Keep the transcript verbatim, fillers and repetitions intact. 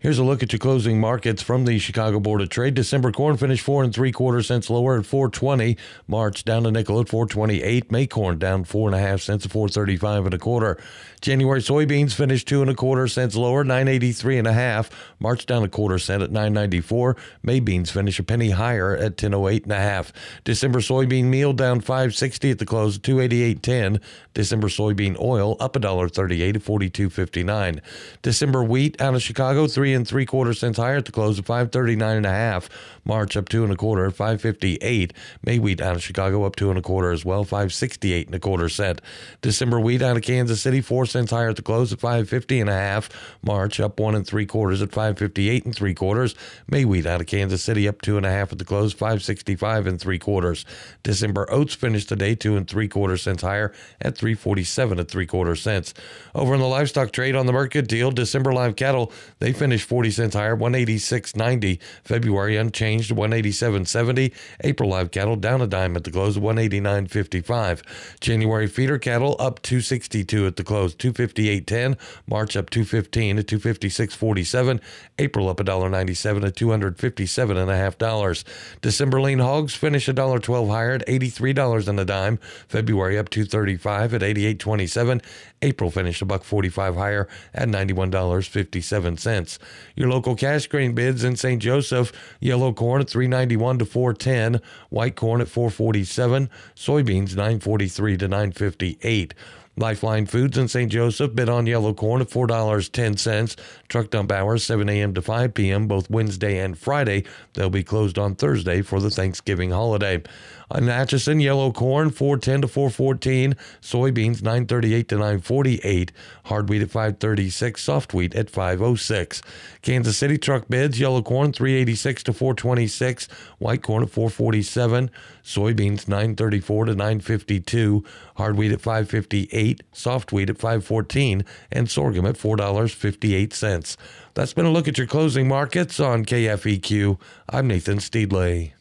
Here's a look at your closing markets from the Chicago Board of Trade. December corn finished four and three quarter cents lower at four twenty. March down a nickel at four twenty-eight. May corn down four and a half cents at four thirty-five and a quarter. January soybeans finished two and a quarter cents lower, nine eighty-three and a half. March down a quarter cent at nine ninety-four. May beans finish a penny higher at ten oh eight and a half. December soybean meal down five sixty at the close at two eighty-eight ten. December soybean oil up one thirty-eight at forty-two fifty-nine. December wheat out of Chicago three and three quarter cents higher at the close at five thirty-nine and a half. March up two and a quarter at five fifty-eight. May wheat out of Chicago up two and a quarter as well, five sixty-eight and a quarter cent. December wheat out of Kansas City four cents higher at the close at five fifty and a half. March up one and three quarters at five fifty-eight and three quarters. May wheat out of Kansas City up two and a half at the close, five sixty-five and three quarters. December oats finished today two and three quarter cents higher at three forty-seven and three quarter cents. Over in the livestock trade on the market deal, December live cattle they finished forty cents higher, one eighty-six ninety. February unchanged, one eighty-seven seventy. April live cattle down a dime at the close, one eighty-nine fifty-five. January feeder cattle up two sixty-two at the close, two fifty-eight ten. March up two fifteen at two fifty-six forty-seven. April up one ninety-seven at two fifty-seven and a half dollars. December lean hogs finish one twelve higher at eighty-three dollars and a dime. February up two thirty-five at eighty-eight twenty-seven. April finished one forty-five higher at ninety-one fifty-seven. Your local cash grain bids in Saint Joseph: yellow corn at three ninety-one to four ten, white corn at four forty-seven, soybeans nine forty-three to nine fifty-eight. Lifeline Foods in Saint Joseph bid on yellow corn at four dollars and ten cents. Truck dump hours seven a.m. to five p.m. both Wednesday and Friday. They'll be closed on Thursday for the Thanksgiving holiday. On Atchison, yellow corn four ten to four fourteen. Soybeans nine thirty-eight to nine forty-eight. Hard wheat at five thirty-six. Soft wheat at five oh six. Kansas City truck bids: yellow corn three eighty-six to four twenty-six. White corn at four forty-seven. Soybeans nine thirty-four to nine fifty-two. Hard wheat at five fifty-eight. Soft wheat at five fourteen. And sorghum at four dollars and fifty-eight cents. That's been a look at your closing markets on K F E Q. I'm Nathan Steedley.